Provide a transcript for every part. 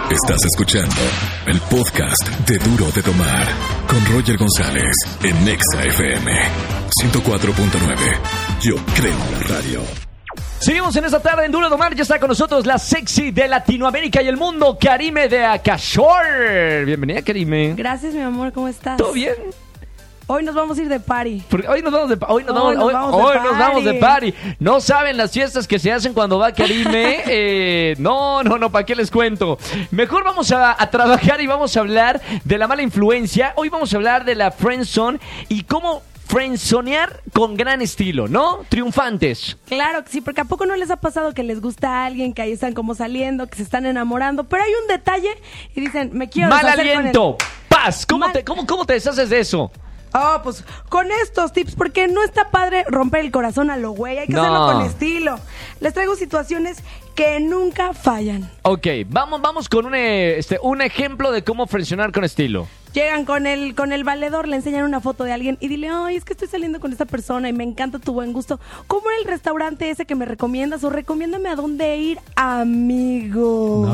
Estás escuchando el podcast de Duro de Tomar con Roger González en Nexa FM 104.9. Yo creo en la radio. Seguimos en esta tarde en Duro de Tomar. Ya está con nosotros la sexy de Latinoamérica y el mundo, Karime de Akashore. Bienvenida, Karime. Gracias, mi amor. ¿Cómo estás? ¿Todo bien? Hoy nos vamos a ir de party. Porque hoy nos vamos de party. No saben las fiestas que se hacen cuando va Karime. No, ¿para qué les cuento? Mejor vamos a trabajar y vamos a hablar de la mala influencia. Hoy vamos a hablar de la friendzone y cómo friendzonear con gran estilo, ¿no? Triunfantes. Claro que sí, porque ¿a poco no les ha pasado que les gusta a alguien, que ahí están como saliendo, que se están enamorando? Pero hay un detalle y dicen, me quiero Mal deshacer aliento. con él. Paz. ¿Cómo te deshaces de eso? Oh, pues con estos tips, porque no está padre romper el corazón a lo güey, hay que hacerlo con estilo. Les traigo situaciones que nunca fallan. Ok, vamos con un ejemplo de cómo friendzonear con estilo. Llegan con el valedor, le enseñan una foto de alguien y dile, ay, es que estoy saliendo con esta persona y me encanta tu buen gusto. ¿Cómo era el restaurante ese que me recomiendas? O recomiéndame a dónde ir, amigo.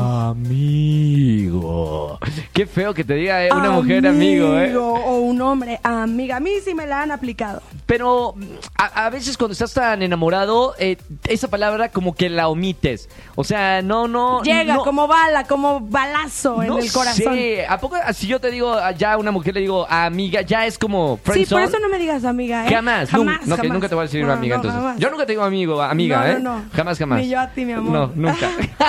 Amigo. Qué feo que te diga una mujer amigo, O un hombre, amiga. A mí sí me la han aplicado. Pero a veces cuando estás tan enamorado, esa palabra como que la omites. O sea, no. Llega como bala, como balazo en el corazón. Sí, ¿a poco si yo te digo ya a una mujer le digo amiga, ya es como friendzone? Sí, por eso no me digas amiga, Jamás. Nunca te voy a decir amiga, entonces. Jamás. Yo nunca te digo amiga, No. Jamás. Ni yo a ti, mi amor. No, nunca.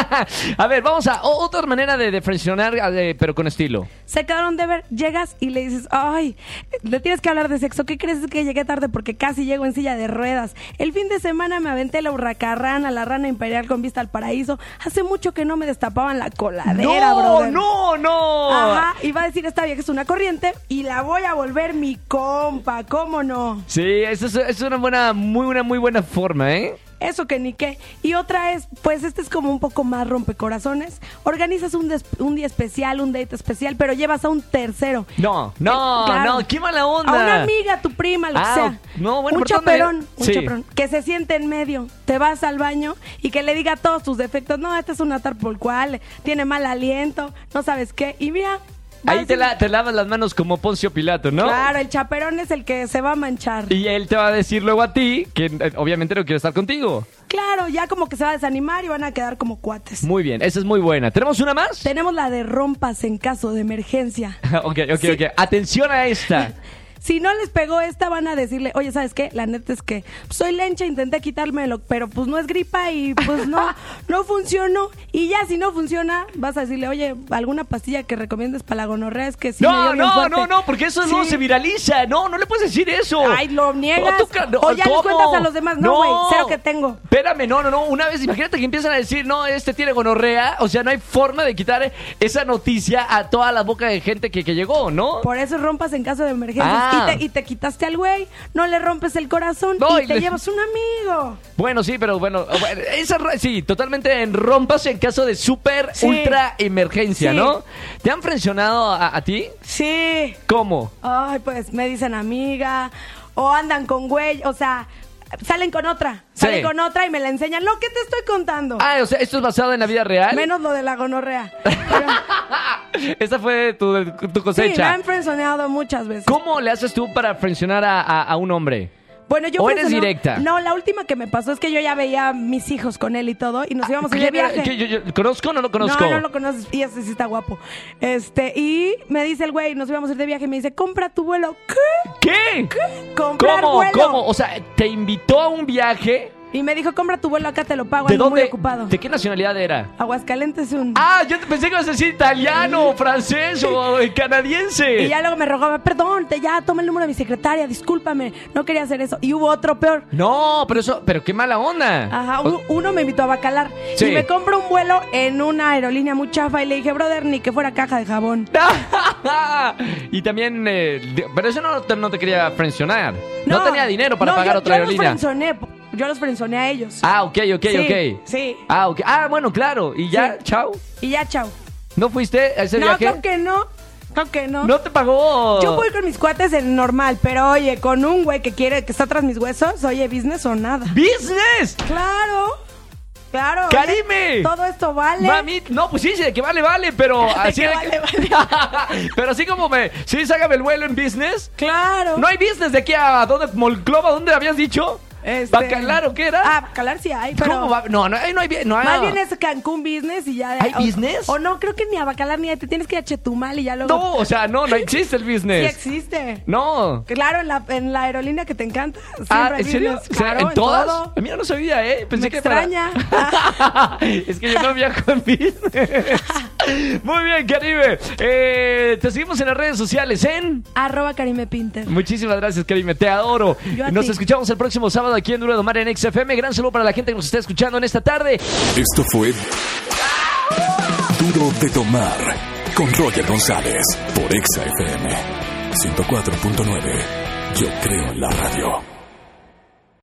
A ver, vamos a otra manera de friendzonear, pero con estilo. Se quedaron de ver, llegas y le dices, ay, le tienes que hablar de sexo. ¿Qué crees que llegué tarde? Porque casi llego en silla de ruedas. El fin de semana me aventé la hurracarrana, la rana imperial con vista al paraíso. Hace mucho que no me destapaban la coladera, brother. No. Ajá, y va a decir, esta vieja es una corriente y la voy a volver mi compa, ¿cómo no? Sí, eso es una muy buena forma, ¿eh? Eso que ni qué. Y otra es, pues este es como un poco más rompecorazones. Organizas un día especial, un date especial, pero llevas a un tercero. No, qué mala onda. A una amiga, a tu prima, lo que sea. No, bueno, un chaperón, sí. que se siente en medio, te vas al baño y que le diga todos tus defectos. No, esta es una tal cual, tiene mal aliento, no sabes qué. Y mira, ahí te lavas las manos como Poncio Pilato, ¿no? Claro, el chaperón es el que se va a manchar. Y él te va a decir luego a ti que obviamente no quiere estar contigo. Claro, ya como que se va a desanimar y van a quedar como cuates. Muy bien, esa es muy buena. ¿Tenemos una más? Tenemos la de rompas en caso de emergencia. Ok. Atención a esta. Si no les pegó esta, van a decirle, oye, ¿sabes qué? La neta es que soy lencha, intenté quitármelo, pero pues no es gripa y pues no funcionó. Y ya si no funciona, vas a decirle, oye, ¿alguna pastilla que recomiendes para la gonorrea? Es que sí me dio bien fuerte. No, porque eso no se viraliza. No le puedes decir eso. Ay, lo niegas. O ya les cuentas a los demás. No, güey, cero que tengo. Espérame, no. Una vez, imagínate que empiezan a decir, no, este tiene gonorrea. O sea, no hay forma de quitar esa noticia a toda la boca de gente que llegó, ¿no? Por eso rompas en caso de emergencia. Y te quitaste al güey, no le rompes el corazón y te llevas un amigo. Bueno, sí, pero sí, totalmente en rompas en caso de ultra emergencia, sí. ¿no? ¿Te han frencionado a ti? Sí. ¿Cómo? Ay, pues me dicen amiga, o andan con güey, o sea, salen con otra y me la enseñan. Lo que te estoy contando. Ah, o sea, ¿esto es basado en la vida real? Menos lo de la gonorrea. Esa fue tu cosecha. Sí, me han frenzoneado muchas veces. ¿Cómo le haces tú para frencionar a un hombre? Bueno, yo ¿O eres directa? No, la última que me pasó es que yo ya veía a mis hijos con él y todo y nos íbamos a ir de viaje. ¿Yo conozco o no lo conozco? No lo conoces y ese sí está guapo. Y me dice el güey, nos íbamos a ir de viaje y me dice, compra tu vuelo. ¿Qué? Comprar vuelo. ¿Cómo? O sea, te invitó a un viaje. Y me dijo, compra tu vuelo, acá te lo pago. ¿De ando dónde? Muy ocupado. ¿De qué nacionalidad era? Aguascalientes yo pensé que ibas a decir italiano, francés o canadiense. Y ya luego me rogaba, perdón, ya toma el número de mi secretaria, discúlpame, no quería hacer eso. Y hubo otro peor. No, pero qué mala onda. Ajá, uno me invitó a Bacalar. Sí. Y me compró un vuelo en una aerolínea muy chafa y le dije, brother, ni que fuera caja de jabón. Y también, pero eso no te quería frencionar. No tenía dinero para pagar otra aerolínea. Yo los frenzoné a ellos. Ok. Sí. Ok. Bueno, claro. Y ya, chao. Y ya, chao. ¿No fuiste a ese viaje? No, creo que no. ¿No te pagó? Yo voy con mis cuates en normal, pero oye, con un güey que está tras mis huesos, oye, business o nada. ¿Business? Claro. Claro. ¡Karime! Todo esto vale. Mami, no, pues sí, de que vale, pero así que de vale. Pero así como sí, sácame el vuelo en business. Claro. No hay business de aquí a ¿dónde? Monclova, ¿dónde habías dicho? ¿Bacalar o qué era? Bacalar sí hay, pero... ¿Cómo va? No hay. Más bien es Cancún Business y ya... ¿Hay business? O no, creo que ni a Bacalar ni a... Te tienes que ir a Chetumal y ya luego... No, o sea, no existe el business. Sí existe. No. Claro, en la aerolínea que te encanta. ¿En serio? Claro, ¿En todas? todo. A mí no sabía, Pensé Me que extraña. Es que yo no viajo en business. Muy bien, Karime. Te seguimos en las redes sociales, @KarimePinter. Muchísimas gracias, Karime. Te adoro. Nos escuchamos el próximo sábado aquí en Duro de Tomar en XFM. Gran saludo para la gente que nos está escuchando en esta tarde. Esto fue Duro de Tomar con Roger González por XFM 104.9. Yo creo en la radio.